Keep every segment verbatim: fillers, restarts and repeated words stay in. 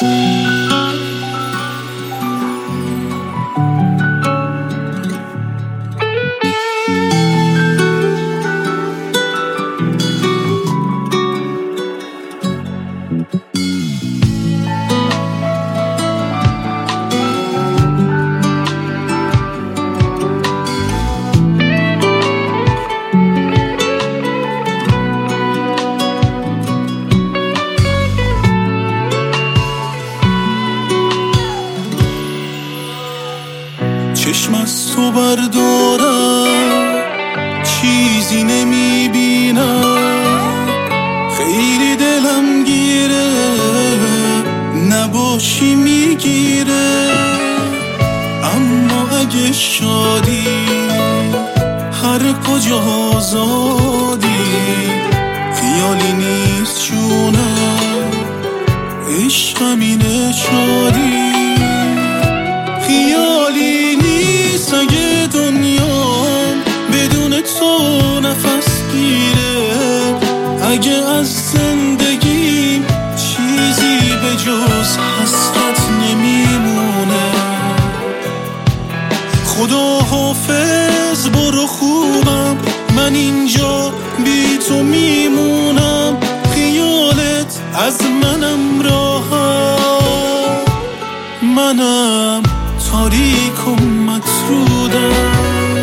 چشم از تو بردارم چیزی نمیبینم، خیلی دلم گیره نباشی میگیره. اما اگه شادی هر کجا آزادی، خیالی نیست جونم عشقم اینه شادی. خیالی نیست اگه دنیام بدون تو نفس گیره، اگه از زندگیم چیزی به جز حسرت نمیمونه. خدا حافظ برو خوبم، من اینجا بی تو میمونم. خیالت از منم راحت، منم تاریک و مطرودم.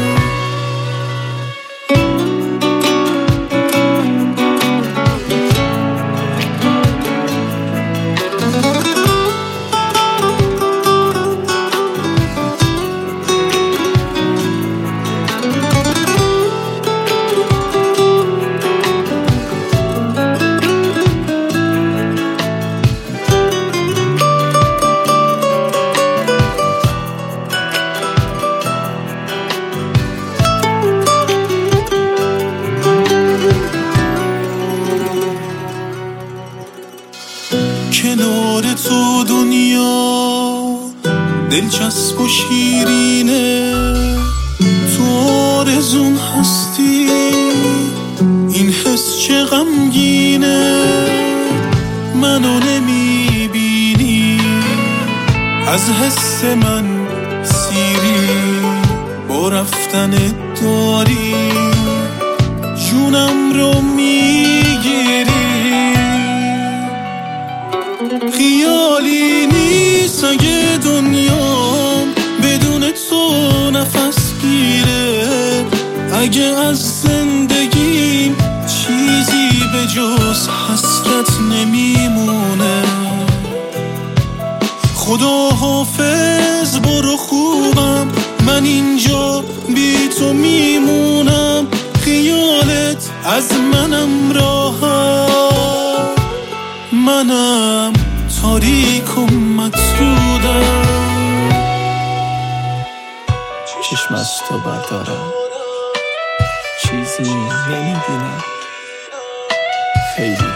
کنار تو دنیا دلچسب و شیرینه، تو آرزوم هستی این حس چه غمگینه. منو نمیبینی از حس من سیری، با رفتن داری جونم رو میگیری. خیالی نیست اگه دنیام بدون تو نفس گیره، اگه از زندگیم چیزی به جز حسرت نمیمونه. خدا حافظ برو خوبم، من اینجا بی تو میمونم. خیالت از منم راحت، منم تاریک و مطرودم. چشم از تو بردارم چیزی نمیبینم، خیلی